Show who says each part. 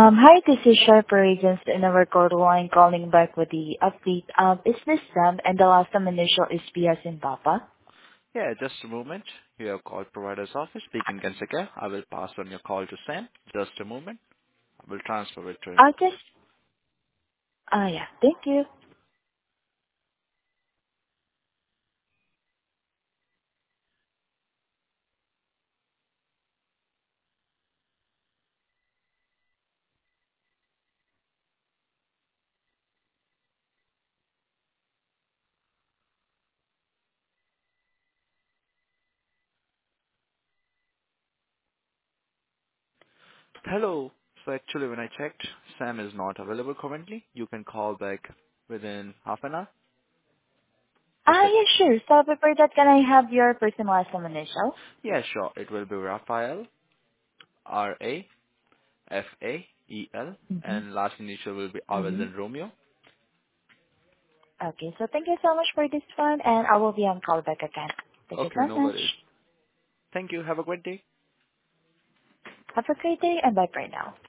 Speaker 1: Hi, this is Sharper Agents in a record line calling back with the update. Is this Sam? And the last time initial is P as in Papa.
Speaker 2: Yeah, just a moment. You have called provider's office speaking Kensuke. I will pass on your call to Sam. Just a moment. I will transfer it to him.
Speaker 1: Just, yeah, thank you.
Speaker 2: Hello. So actually when I checked, Sam is not available currently. You can call back within half an hour. Is it?
Speaker 1: Yeah, sure. So before that, can I have your first and last name initial?
Speaker 2: Yeah, sure. It will be Raphael, Rafael,
Speaker 1: Mm-hmm.
Speaker 2: and last initial will be R as
Speaker 1: Mm-hmm.
Speaker 2: in Romeo.
Speaker 1: Okay, so thank you so much for this one, and I will be on call back again. Thank you
Speaker 2: Okay,
Speaker 1: so
Speaker 2: no
Speaker 1: much.
Speaker 2: worries. Thank you. Have a great day.
Speaker 1: Have a great day, and bye for now.